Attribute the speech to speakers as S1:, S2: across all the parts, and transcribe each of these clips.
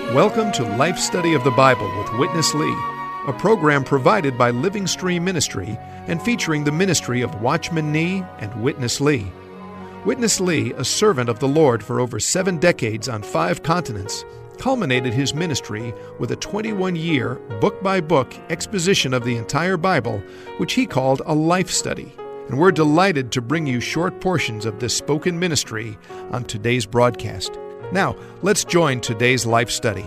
S1: Welcome to Life Study of the Bible with Witness Lee, a program provided by Living Stream Ministry and featuring the ministry of Watchman Nee and Witness Lee. Witness Lee, a servant of the Lord for over 7 decades on 5 continents, culminated his ministry with a 21-year, book-by-book exposition of the entire Bible, which he called a life study. And we're delighted to bring you short portions of this spoken ministry on today's broadcast. Now, let's join today's life study.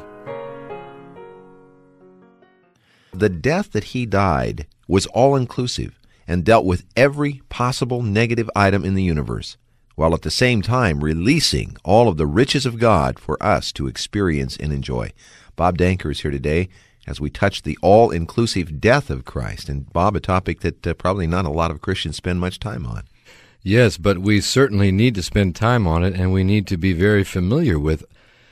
S2: The death that he died was all-inclusive and dealt with every possible negative item in the universe, while at the same time releasing all of the riches of God for us to experience and enjoy. Bob Danker is here today as we touch the all-inclusive death of Christ. And Bob, a topic that probably not a lot of Christians spend much time on.
S3: Yes, but we certainly need to spend time on it, and we need to be very familiar with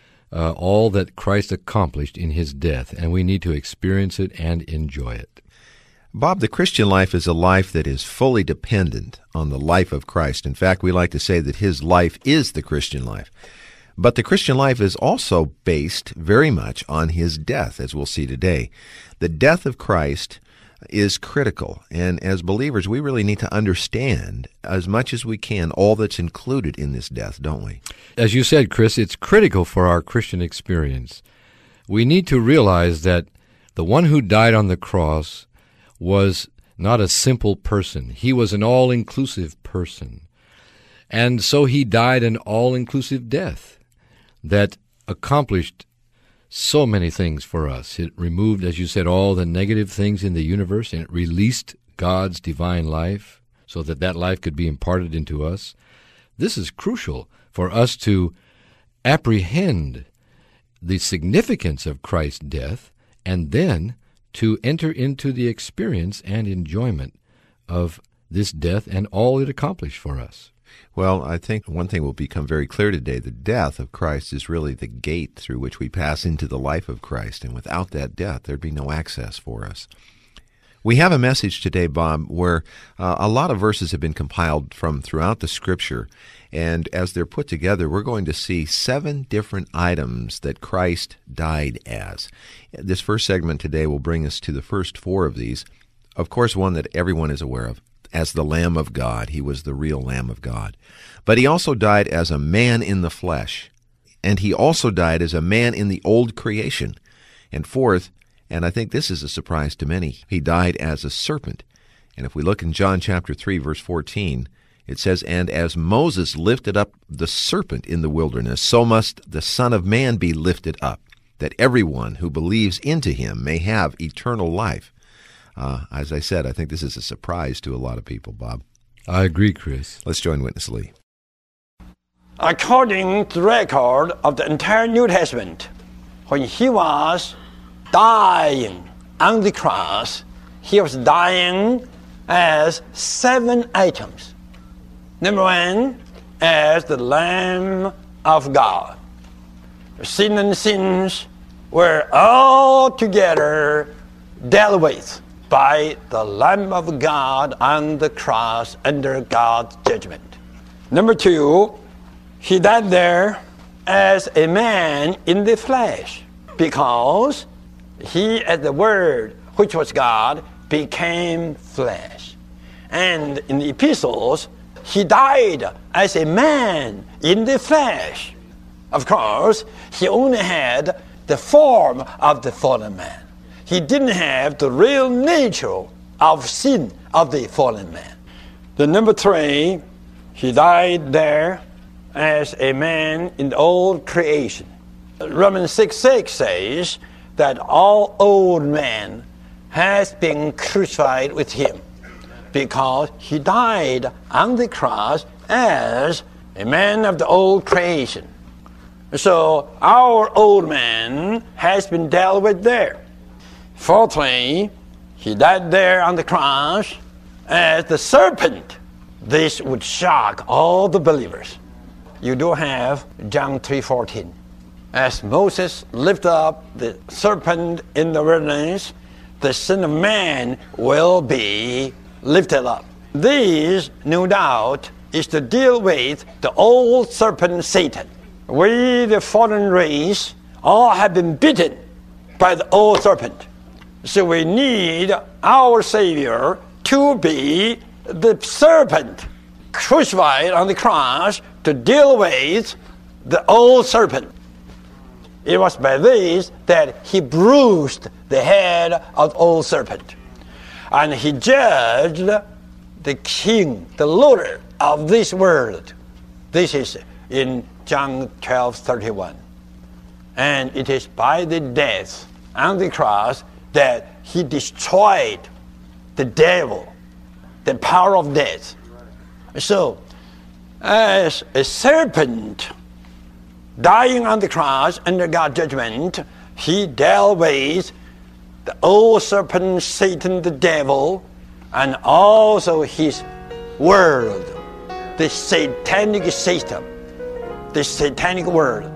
S3: all that Christ accomplished in his death, and we need to experience it and enjoy it.
S2: Bob, the Christian life is a life that is fully dependent on the life of Christ. In fact, we like to say that his life is the Christian life. But the Christian life is also based very much on his death, as we'll see today. The death of Christ is critical, and as believers, we really need to understand as much as we can all that's included in this death, don't we?
S3: As you said, Chris, it's critical for our Christian experience. We need to realize that the one who died on the cross was not a simple person. He was an all-inclusive person. And so he died an all-inclusive death that accomplished so many things for us. It removed, as you said, all the negative things in the universe, and it released God's divine life so that that life could be imparted into us. This is crucial for us to apprehend the significance of Christ's death and then to enter into the experience and enjoyment of this death and all it accomplished for us.
S2: Well, I think one thing will become very clear today. The death of Christ is really the gate through which we pass into the life of Christ, and without that death, there'd be no access for us. We have a message today, Bob, where a lot of verses have been compiled from throughout the Scripture, and as they're put together, we're going to see 7 different items that Christ died as. This first segment today will bring us to the first 4 of these. Of course, one that everyone is aware of. As the Lamb of God. He was the real Lamb of God. But he also died as a man in the flesh. And he also died as a man in the old creation. And fourth, and I think this is a surprise to many, he died as a serpent. And if we look in John chapter 3, verse 14, it says, "And as Moses lifted up the serpent in the wilderness, so must the Son of Man be lifted up, that everyone who believes into him may have eternal life." As I said, I think this is a surprise to a lot of people, Bob.
S3: I agree, Chris.
S2: Let's join Witness Lee.
S4: According to the record of the entire New Testament, when he was dying on the cross, he was dying as 7 items. Number 1, as the Lamb of God. Sin and sins were all together dealt with by the Lamb of God on the cross under God's judgment. Number 2, he died there as a man in the flesh, because he, as the Word, which was God, became flesh. And in the epistles, he died as a man in the flesh. Of course, he only had the form of the fallen man. He didn't have the real nature of sin of the fallen man. The number 3, he died there as a man in the old creation. Romans 6:6 says that all old man has been crucified with him, because he died on the cross as a man of the old creation. So our old man has been dealt with there. Fourthly, he died there on the cross as the serpent. This would shock all the believers. You do have John 3:14. As Moses lifted up the serpent in the wilderness, the Son of Man will be lifted up. This, no doubt, is to deal with the old serpent Satan. We, the fallen race, all have been bitten by the old serpent. So we need our Savior to be the serpent crucified on the cross to deal with the old serpent. It was by this that he bruised the head of the old serpent. And he judged the king, the ruler of this world. This is in John 12:31. And it is by the death on the cross that he destroyed the devil, the power of death. So, as a serpent dying on the cross under God's judgment, he dealt with the old serpent, Satan, the devil, and also his world, the satanic system, the satanic world.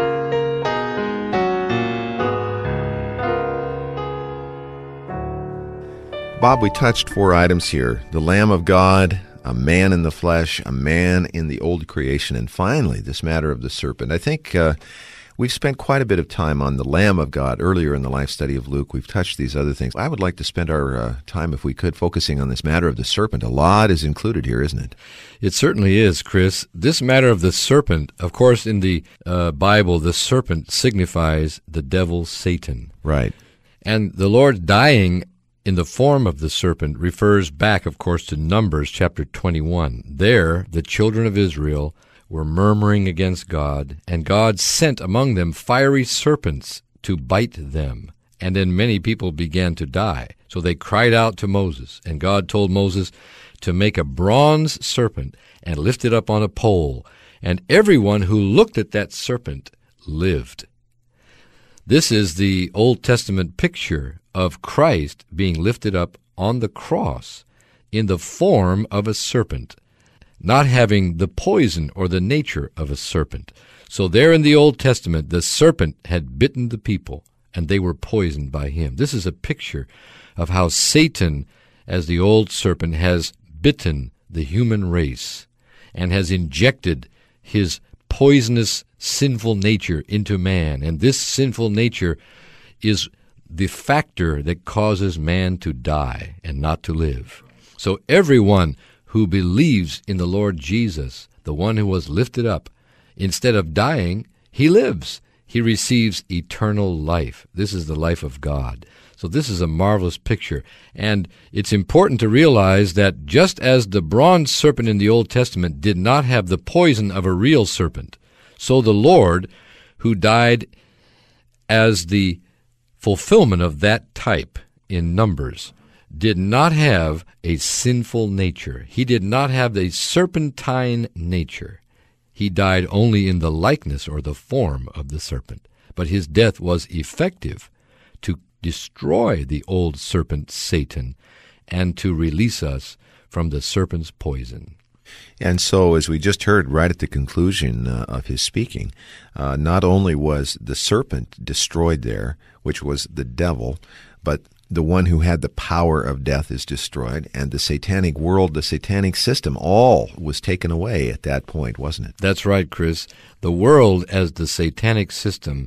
S2: Bob, we touched 4 items here: the Lamb of God, a man in the flesh, a man in the old creation, and finally, this matter of the serpent. I think we've spent quite a bit of time on the Lamb of God earlier in the life study of Luke. We've touched these other things. I would like to spend our time, if we could, focusing on this matter of the serpent. A lot is included here, isn't it?
S3: It certainly is, Chris. This matter of the serpent, of course, in the Bible, the serpent signifies the devil, Satan.
S2: Right.
S3: And the Lord dying in the form of the serpent refers back, of course, to Numbers chapter 21. There, the children of Israel were murmuring against God, and God sent among them fiery serpents to bite them. And then many people began to die. So they cried out to Moses, and God told Moses to make a bronze serpent and lift it up on a pole, and everyone who looked at that serpent lived. This is the Old Testament picture of Christ being lifted up on the cross in the form of a serpent, not having the poison or the nature of a serpent. So there in the Old Testament, the serpent had bitten the people, and they were poisoned by him. This is a picture of how Satan, as the old serpent, has bitten the human race and has injected his poisonous, sinful nature into man. And this sinful nature is the factor that causes man to die and not to live. So everyone who believes in the Lord Jesus, the one who was lifted up, instead of dying, he lives. He receives eternal life. This is the life of God. So this is a marvelous picture. And it's important to realize that just as the bronze serpent in the Old Testament did not have the poison of a real serpent, so the Lord, who died as the fulfillment of that type in Numbers, did not have a sinful nature. He did not have a serpentine nature. He died only in the likeness or the form of the serpent. But his death was effective to destroy the old serpent, Satan, and to release us from the serpent's poison.
S2: And so, as we just heard right at the conclusion of his speaking, not only was the serpent destroyed there, which was the devil, but the one who had the power of death is destroyed, and the satanic world, the satanic system, all was taken away at that point, wasn't it?
S3: That's right, Chris. The world as the satanic system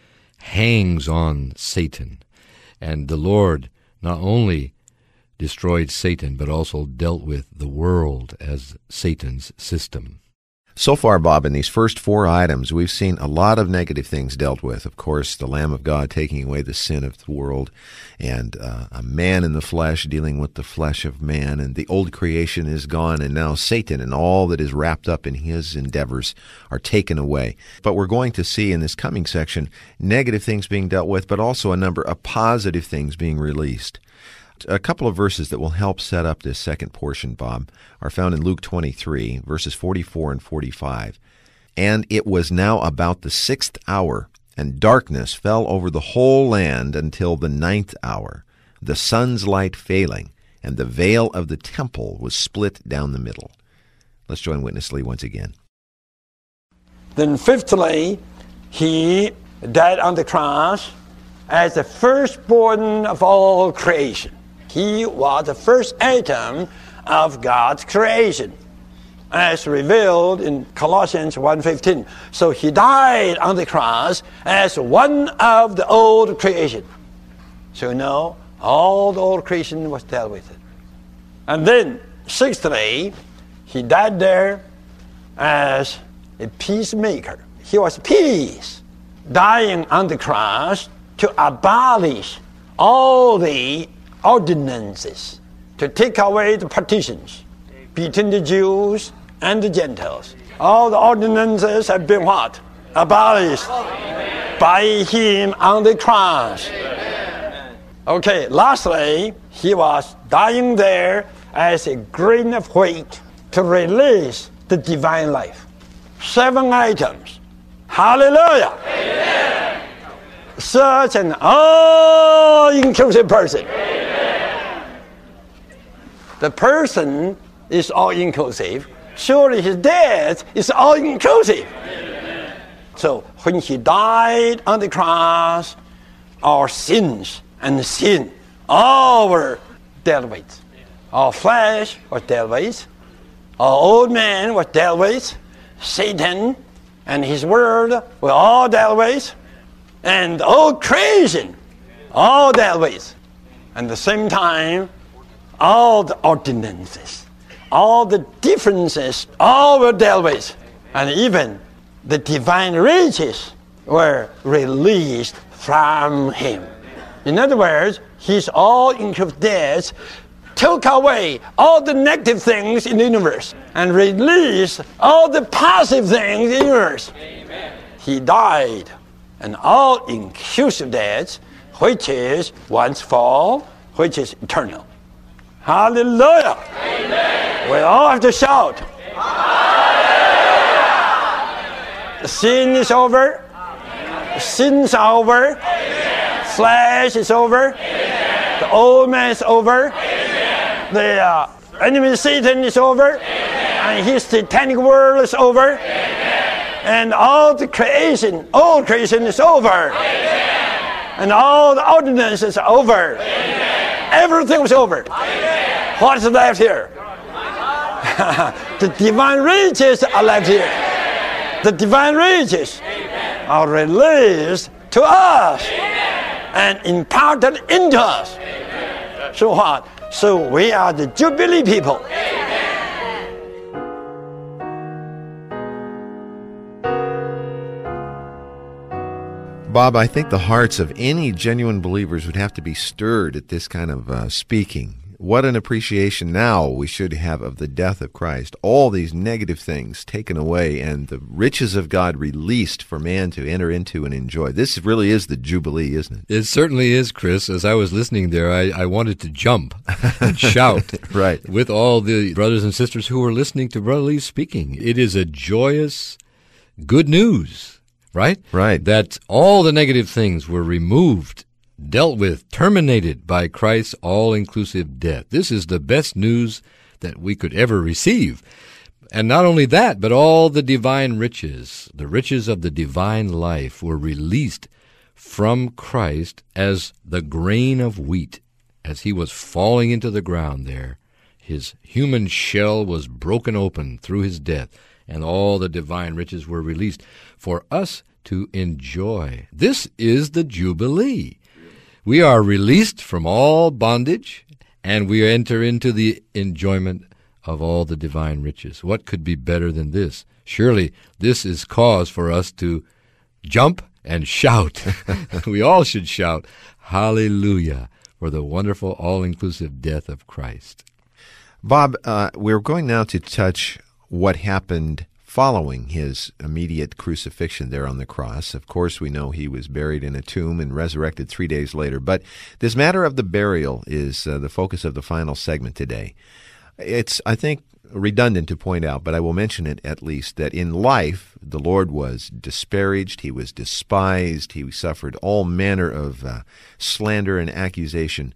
S3: hangs on Satan, and the Lord not only destroyed Satan, but also dealt with the world as Satan's system.
S2: So far, Bob, in these first 4 items, we've seen a lot of negative things dealt with. Of course, the Lamb of God taking away the sin of the world, and a man in the flesh dealing with the flesh of man, and the old creation is gone, and now Satan and all that is wrapped up in his endeavors are taken away. But we're going to see in this coming section negative things being dealt with, but also a number of positive things being released. A couple of verses that will help set up this second portion, Bob, are found in Luke 23, verses 44 and 45. And it was now about the 6th hour, and darkness fell over the whole land until the 9th hour, the sun's light failing, and the veil of the temple was split down the middle. Let's join Witness Lee once again.
S4: Then fifthly, he died on the cross as the firstborn of all creation. He was the first atom of God's creation. as revealed in Colossians 1:15. So he died on the cross as one of the old creation. So now all the old creation was dealt with. And then, sixthly, he died there as a peacemaker. He was peace, dying on the cross to abolish all the ordinances, to take away the partitions between the Jews and the Gentiles. All the ordinances have been what? Abolished by him on the cross. Okay, lastly, he was dying there as a grain of wheat to release the divine life. 7 items. Hallelujah! Amen. Such an all-inclusive person. Amen. The person is all-inclusive. Surely his death is all-inclusive. Amen. So when he died on the cross, our sins and sin all were dealt with. Our flesh was dealt with. Our old man was dealt with. Satan and his word were all dealt with. And all creation all dealt with. And at the same time, all the ordinances, all the differences, all were dealt with. And even the divine riches were released from him. In other words, his all-inclusive death took away all the negative things in the universe and released all the positive things in the universe. Amen. He died an all-inclusive death, which is once for all, which is eternal. Hallelujah! Amen. We all have to shout. Hallelujah. Sin is over. Sins are over. Amen. Flesh is over. Amen. The old man is over. Amen. The enemy Satan is over. Amen. And his satanic world is over. Amen. And all the creation, old creation is over. Amen. And all the ordinances are over. Amen. Everything was over. Amen. What is left here? The divine riches are left here. The divine riches are released to us and imparted into us. So what? So we are the Jubilee people.
S2: Bob, I think the hearts of any genuine believers would have to be stirred at this kind of speaking. What an appreciation now we should have of the death of Christ. All these negative things taken away and the riches of God released for man to enter into and enjoy. This really is the Jubilee, isn't it?
S3: It certainly is, Chris. As I was listening there, I wanted to jump and shout
S2: right.
S3: with all the brothers and sisters who were listening to Brother Lee speaking. It is a joyous good news, right?
S2: Right.
S3: That all the negative things were removed, dealt with, terminated by Christ's all-inclusive death. This is the best news that we could ever receive. And not only that, but all the divine riches, the riches of the divine life were released from Christ as the grain of wheat. As he was falling into the ground there, his human shell was broken open through his death, and all the divine riches were released for us to enjoy. This is the Jubilee. We are released from all bondage, and we enter into the enjoyment of all the divine riches. What could be better than this? Surely this is cause for us to jump and shout. We all should shout, hallelujah, for the wonderful all-inclusive death of Christ.
S2: Bob, we're going now to touch what happened following his immediate crucifixion there on the cross. Of course, we know he was buried in a tomb and resurrected 3 days later. But this matter of the burial is the focus of the final segment today. It's, I think, redundant to point out, but I will mention it at least, that in life, the Lord was disparaged, he was despised, he suffered all manner of slander and accusation,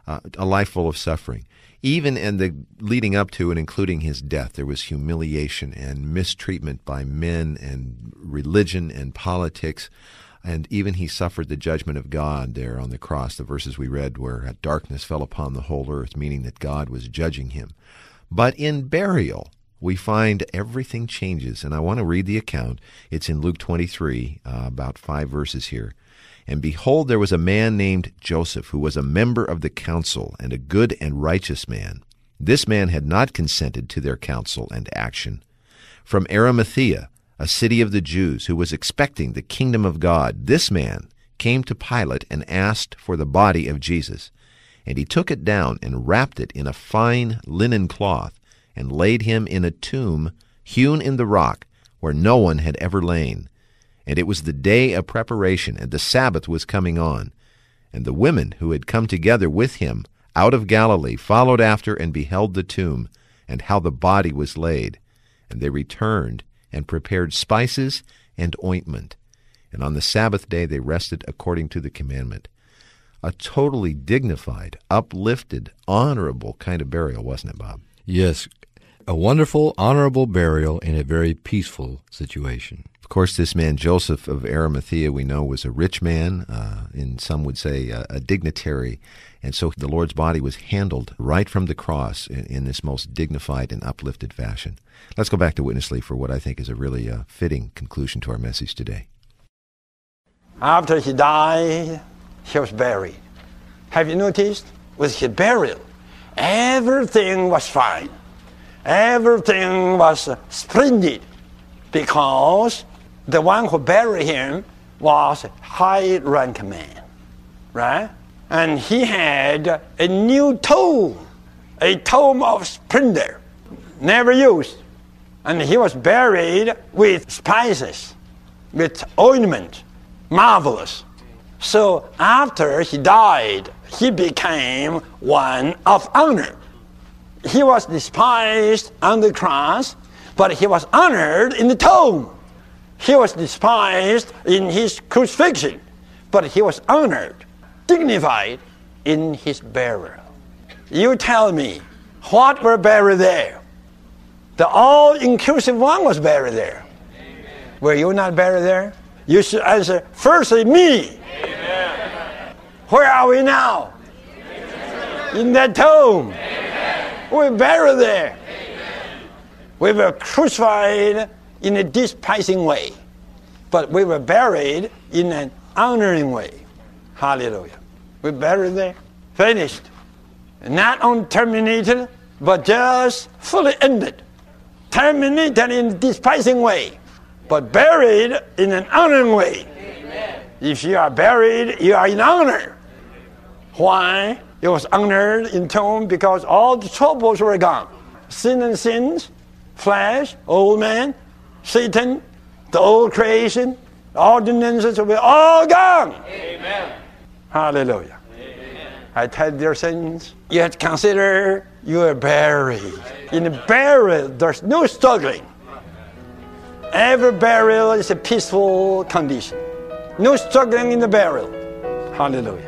S2: a life full of suffering. Even in the leading up to and including his death, there was humiliation and mistreatment by men and religion and politics. And even he suffered the judgment of God there on the cross, the verses we read where darkness fell upon the whole earth, meaning that God was judging him. But in burial, we find everything changes. And I want to read the account. It's in Luke 23, about 5 verses here. And behold, there was a man named Joseph, who was a member of the council, and a good and righteous man. This man had not consented to their counsel and action. From Arimathea, a city of the Jews, who was expecting the kingdom of God, this man came to Pilate and asked for the body of Jesus. And he took it down and wrapped it in a fine linen cloth, and laid him in a tomb hewn in the rock, where no one had ever lain. And it was the day of preparation, and the Sabbath was coming on. And the women who had come together with him out of Galilee followed after and beheld the tomb, and how the body was laid. And they returned and prepared spices and ointment. And on the Sabbath day they rested according to the commandment. A totally dignified, uplifted, honorable kind of burial, wasn't it, Bob?
S3: Yes, a wonderful, honorable burial in a very peaceful situation.
S2: Of course, this man, Joseph of Arimathea, we know was a rich man, and some would say a dignitary. And so the Lord's body was handled right from the cross in this most dignified and uplifted fashion. Let's go back to Witness Lee for what I think is a really fitting conclusion to our message today.
S4: After he died, he was buried. Have you noticed? With his burial, everything was fine. Everything was splendid, because the one who buried him was a high-rank man, right? And he had a new tomb, a tomb of splendor, never used. And he was buried with spices, with ointment, marvelous. So after he died, he became one of honor. He was despised on the cross, but he was honored in the tomb. He was despised in his crucifixion, but he was honored, dignified in his burial. You tell me, what were buried there? The all-inclusive one was buried there. Amen. Were you not buried there? You should answer, firstly, me. Amen. Where are we now? Amen. In that tomb. Amen. We're buried there. Amen. We were crucified in a despising way, but we were buried in an honoring way. Hallelujah. We're buried there. Finished. Not only terminated, but just fully ended. Terminated in a despising way, but buried in an honoring way. Amen. If you are buried, you are in honor. Why? It was honored in tomb because all the troubles were gone. Sin and sins, flesh, old man, Satan, the old creation, the ordinances were all gone. Amen. Hallelujah. Amen. I tell dear saints, you have to consider you are buried. In the burial, there's no struggling. Every burial is a peaceful condition. No struggling in the burial. Hallelujah.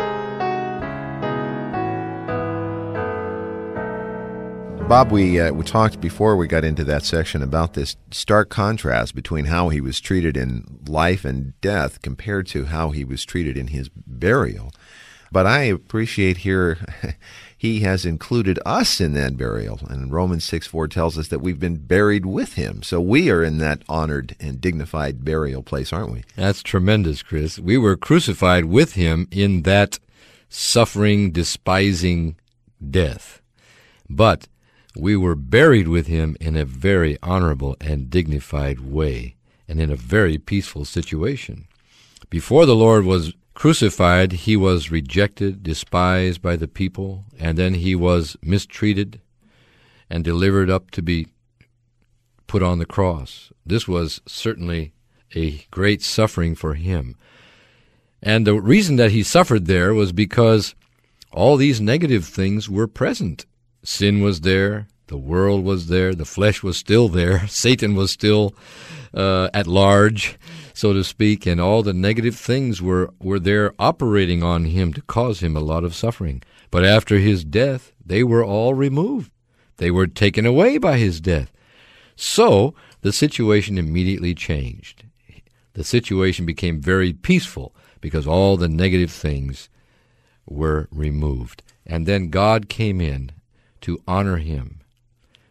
S2: Bob, we talked before we got into that section about this stark contrast between how he was treated in life and death compared to how he was treated in his burial. But I appreciate here he has included us in that burial. And Romans 6:4 tells us that we've been buried with him. So we are in that honored and dignified burial place, aren't we?
S3: That's tremendous, Chris. We were crucified with him in that suffering, despising death. But we were buried with him in a very honorable and dignified way and in a very peaceful situation. Before the Lord was crucified, he was rejected, despised by the people, and then he was mistreated and delivered up to be put on the cross. This was certainly a great suffering for him. And the reason that he suffered there was because all these negative things were present. Sin was there, the world was there, the flesh was still there, Satan was still at large, so to speak, and all the negative things were there operating on him to cause him a lot of suffering. But after his death, they were all removed. They were taken away by his death. So the situation immediately changed. The situation became very peaceful because all the negative things were removed. And then God came in to honor him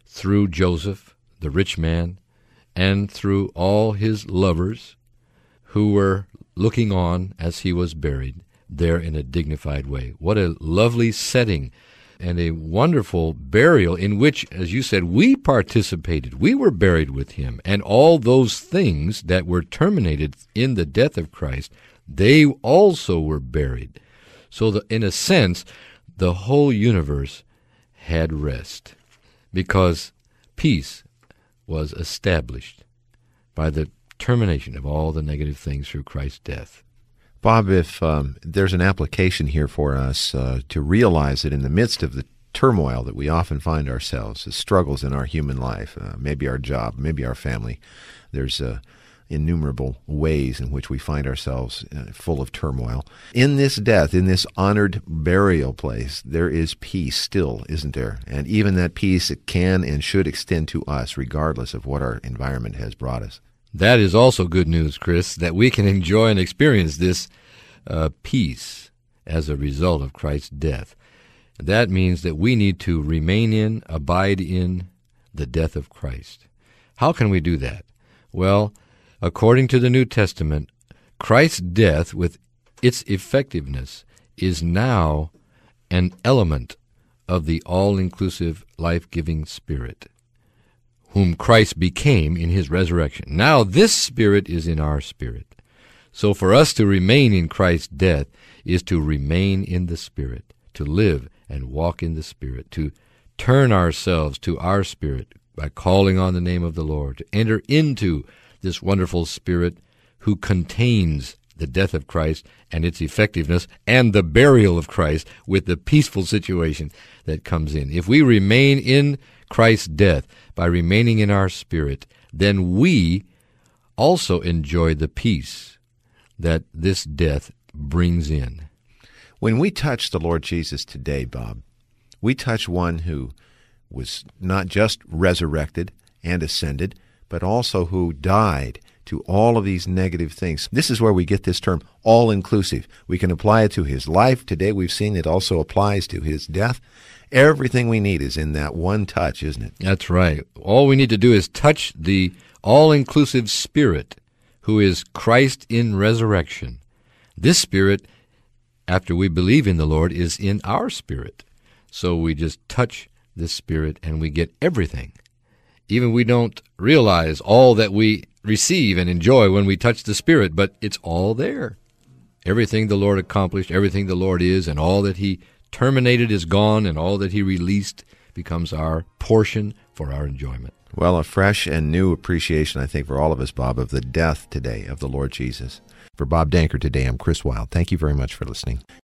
S3: through Joseph, the rich man, and through all his lovers who were looking on as he was buried there in a dignified way. What a lovely setting and a wonderful burial in which, as you said, we participated. We were buried with him. And all those things that were terminated in the death of Christ, they also were buried. So that, in a sense, the whole universe had rest, because peace was established by the termination of all the negative things through Christ's death.
S2: Bob, if there's an application here for us to realize that in the midst of the turmoil that we often find ourselves, the struggles in our human life, maybe our job, maybe our family, there's innumerable ways in which we find ourselves full of turmoil. In this death, in this honored burial place, there is peace still, isn't there? And even that peace, it can and should extend to us, regardless of what our environment has brought us.
S3: That is also good news, Chris, that we can enjoy and experience this peace as a result of Christ's death. That means that we need to remain in, abide in the death of Christ. How can we do that? Well, according to the New Testament, Christ's death with its effectiveness is now an element of the all-inclusive, life-giving Spirit, whom Christ became in his resurrection. Now this Spirit is in our spirit. So for us to remain in Christ's death is to remain in the Spirit, to live and walk in the Spirit, to turn ourselves to our spirit by calling on the name of the Lord, to enter into this wonderful Spirit who contains the death of Christ and its effectiveness and the burial of Christ with the peaceful situation that comes in. If we remain in Christ's death by remaining in our spirit, then we also enjoy the peace that this death brings in.
S2: When we touch the Lord Jesus today, Bob, we touch one who was not just resurrected and ascended, but also who died to all of these negative things. This is where we get this term, all-inclusive. We can apply it to his life. Today we've seen it also applies to his death. Everything we need is in that one touch, isn't it?
S3: That's right. All we need to do is touch the all-inclusive Spirit, who is Christ in resurrection. This Spirit, after we believe in the Lord, is in our spirit. So we just touch this Spirit and we get everything. Even we don't realize all that we receive and enjoy when we touch the Spirit, but it's all there. Everything the Lord accomplished, everything the Lord is, and all that he terminated is gone, and all that he released becomes our portion for our enjoyment.
S2: Well, a fresh and new appreciation, I think, for all of us, Bob, of the death today of the Lord Jesus. For Bob Danker today, I'm Chris Wilde. Thank you very much for listening.